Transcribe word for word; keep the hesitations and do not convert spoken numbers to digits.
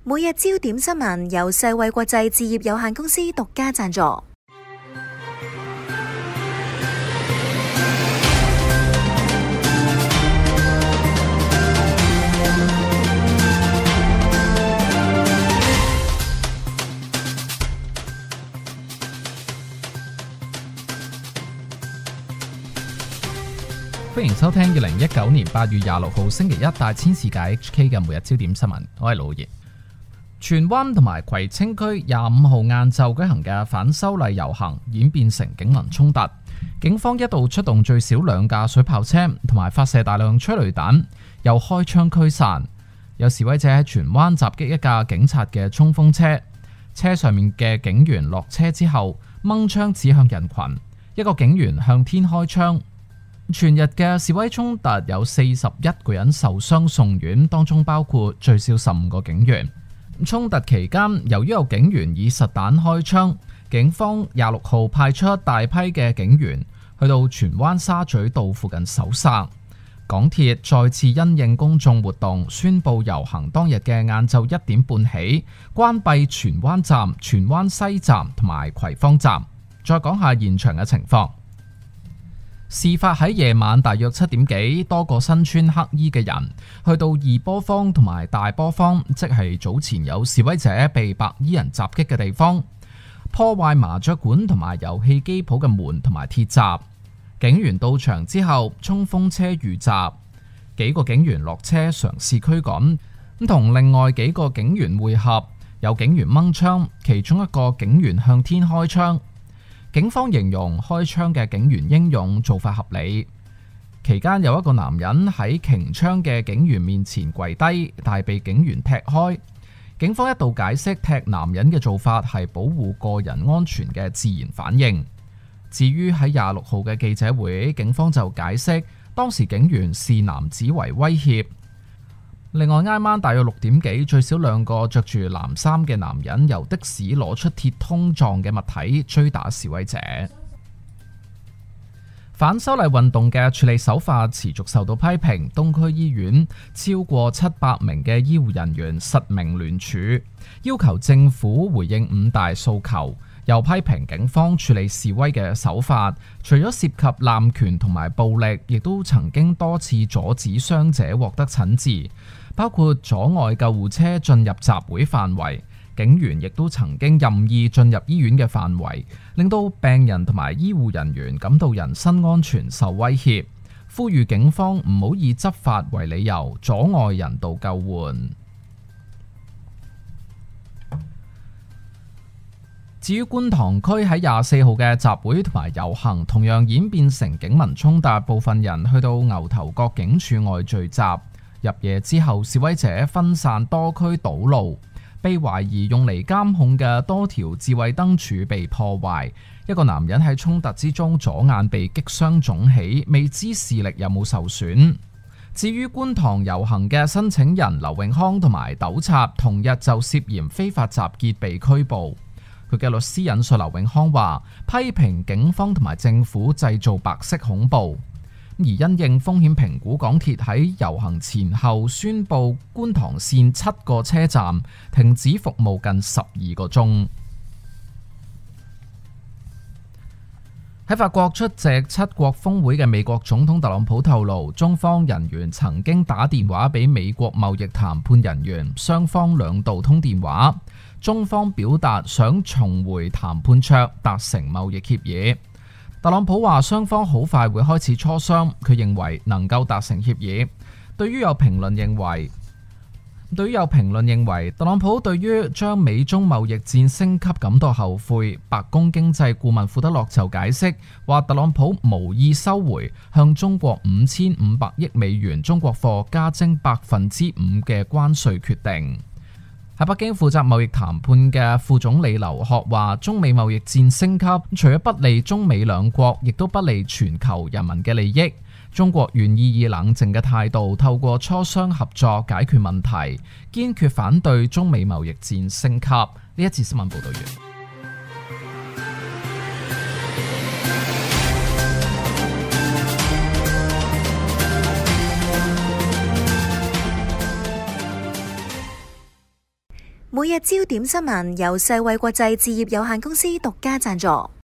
每日焦點新聞由世衛國際置業有限公司獨家贊助。 歡迎收聽二零一九年八月廿六號星期一大千世界 H K 嘅每日焦點新聞，我係老葉。荃灣同埋葵青區廿五號晏晝舉行嘅反修例遊行演變成警民衝突，警方一度出動最少兩架水炮車同埋發射大量催淚彈，又開槍驅散。有示威者喺荃灣襲擊一架警察嘅衝鋒車，車上面嘅警員落車之後掹槍指向人群，一個警員向天開槍。全日嘅示威衝突有四十一個人受傷送院，當中包括最少十五個警員。衝突期間，由於有警員以實彈開槍，警方廿六號派出大批嘅警員去到荃灣沙咀道附近搜殺。港鐵再次因應公眾活動，宣布遊行當日嘅晏晝一點半起關閉荃灣站、荃灣西站同埋葵芳站。再講下現場嘅情況。事發喺夜晚大約七點幾，多個身穿黑衣嘅人去到二波坊同埋大波坊，即係早前有示威者被白衣人襲擊嘅地方，破壞麻雀館同埋遊戲機鋪嘅門同埋鐵閘。警員到場之後，衝鋒車遇襲，幾個警員落車嘗試驅趕，咁同另外幾個警員會合，有警員掹槍，其中一個警員向天開槍。警方形容開槍嘅警員英勇，做法合理。期間有一個男人喺擎槍嘅警員面前跪低，但係被警員踢開。警方一度解釋踢男人嘅做法係保護個人安全嘅自然反應。至於喺廿六號嘅記者會，警方就解釋當時警員視男子為威脅。另外挨晚大約六點幾，最少兩個着住藍衫嘅男人由的士攞出鐵通狀嘅物體追打示威者。反修例運動嘅處理手法持續受到批評，東區醫院超過七百名嘅醫護人員實名聯署，要求政府回應五大訴求，又批評警方處理示威嘅手法，除咗涉及濫權同埋暴力，亦都曾經多次阻止傷者獲得診治，包括阻礙救護車進入集會範圍，警員亦都曾經任意進入醫院嘅範圍，令到病人同埋醫護人員感到人身安全受威脅，呼籲警方唔好以執法為理由阻礙人道救援。至於觀塘區喺廿四號嘅集會同埋遊行，同樣演變成警民衝突，部分人去到牛頭角警署外聚集。入夜之後，示威者分散多區堵路，被懷疑用嚟監控嘅多條智慧燈柱被破壞。一個男人喺衝突之中左眼被擊傷腫起，未知視力有冇受損。至於觀塘遊行嘅申請人劉永康同埋糾察，同日就涉嫌非法集結被拘捕。佢嘅律師引述劉永康話，批評警方同埋政府製造白色恐怖。而因應風險評估，港鐵喺遊行前後宣布觀塘線七個車站停止服務近十二個鐘。喺法國出席七國峰會嘅美國總統特朗普透露，中方人員曾經打電話俾美國貿易談判人員，雙方兩度通電話。中方表達想重回談判桌，達成貿易協議。特朗普話雙方好快會開始磋商，佢認為能夠達成協議。對於有評論認為，對於有評論認為特朗普對於將美中貿易戰升級感到後悔，白宮經濟顧問庫德洛就解釋話，特朗普無意收回向中國五千五百億美元中國貨加徵百分之五嘅關稅決定。喺北京負責貿易談判嘅副總理劉鶴話，中美貿易戰升級，除咗不利中美兩國，亦都不利全球人民嘅利益。中國願意以冷靜嘅態度，透過磋商合作解決問題，堅決反對中美貿易戰升級。呢一次新聞報道完。 每日焦點新聞由世衛國際置業有限公司獨家贊助。